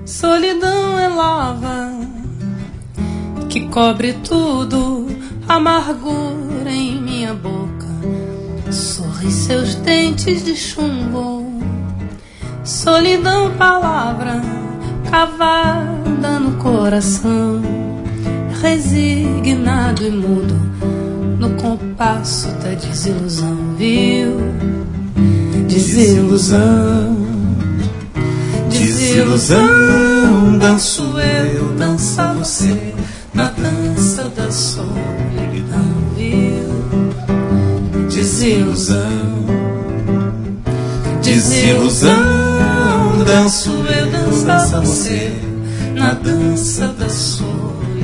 Solidão é lava que cobre tudo, amargura em minha boca. Sorri seus dentes de chumbo. Solidão, palavra cavada no coração, resignado e mudo no compasso da desilusão, viu? Desilusão, desilusão, danço eu, dança você, na dança da solidão, viu? Desilusão, desilusão, danço eu, dança você, na dança da solidão.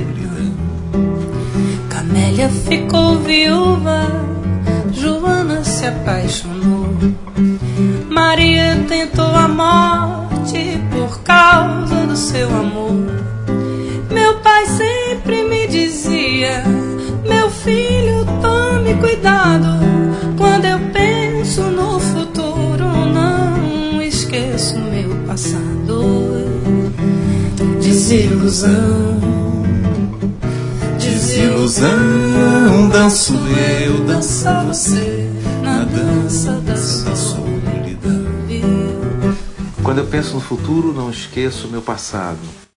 Camélia ficou viúva, Joana se apaixonou, Maria tentou a morte por causa do seu amor. Meu pai sempre me dizia: meu filho, tome cuidado, quando eu penso no futuro, não esqueço meu passado. Desilusão, desilusão, danço eu, dança você, na dança da solidão. Quando eu penso no futuro, não esqueço meu passado.